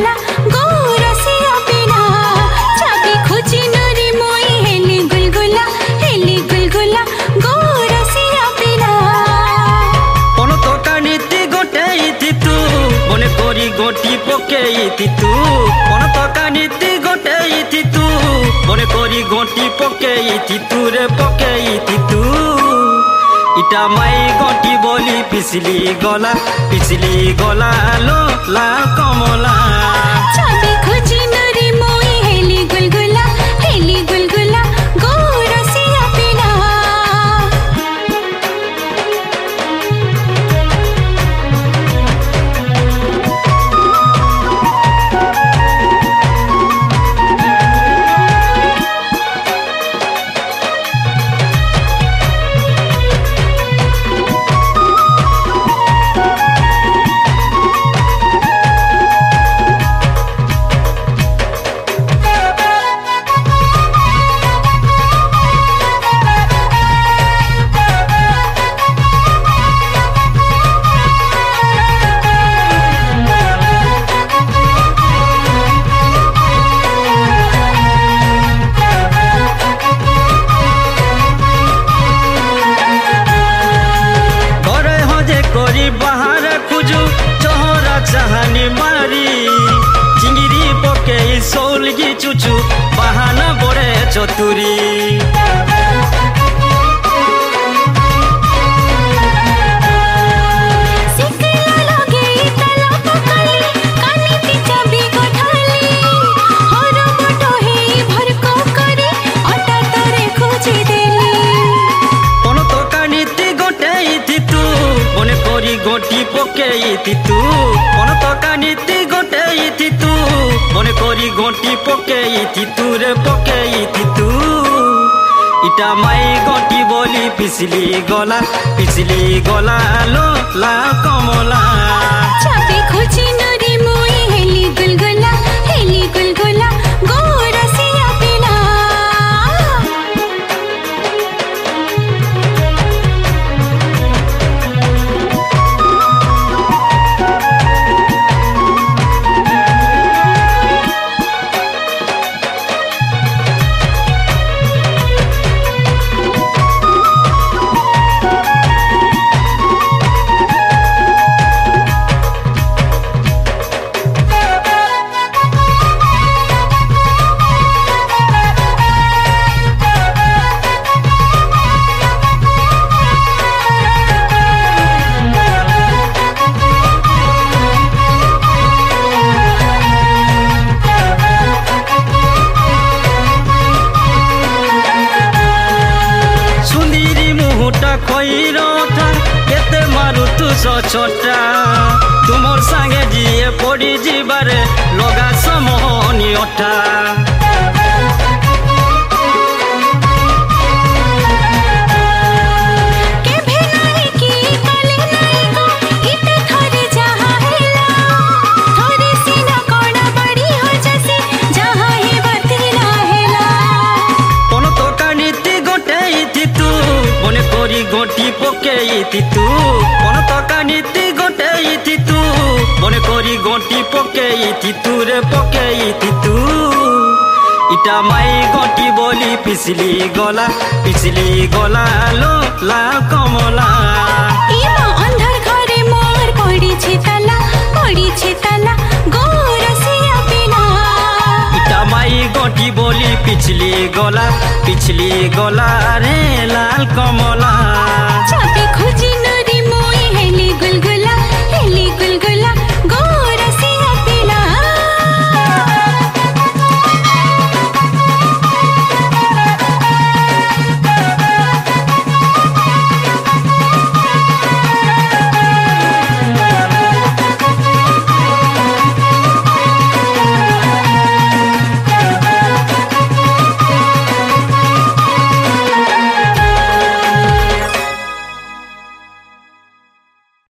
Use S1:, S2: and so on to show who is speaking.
S1: ताला गोरसिया बिना चाबी खोजी नरे मोई हेली गुलगुला गोरसिया बिना
S2: कोन तो कानीति गोटे तू मने करी गोटी पकेई तू कोन तो कानीति गोटे तू मने करी गोटी पकेई तू रे पकेई तू इटा माई गोटी बोली पिछली गला लो लाल कमला
S1: चाबी खोजी नरे मोई हेली गुलगुला गोरसिया बिना बाहर खुजू चोहरा चाहनी मारी चिंगिरी पके सोलगी चुचू बहाना बड़े चतुरी गोटी पकेई तू मन तो कानीति गोटे तू मन करी गोटी पकेई तू रे पकेई तू इटा माई गोटी बोली पिछली गला लो लाल कमला चाबी खोजी नरे मोई हेली गुलगुला गोरसिया बिना केते मारू तू छोटा तुमर संगे जिए पड़ी जीवारे लगा समोहनी अटा गोटी पकेई तू कोन तो कानीति गोटे तू मन करी गोटी पकेई तू रे पकेई तू इटा माई गोटी बोली पिछली गला लो लाल कमला अंधार घरे मोर पड़ी छे ताला गोरसिया बिना
S2: इटा माई गोटी बोली पिछली गला रे लाल कमला।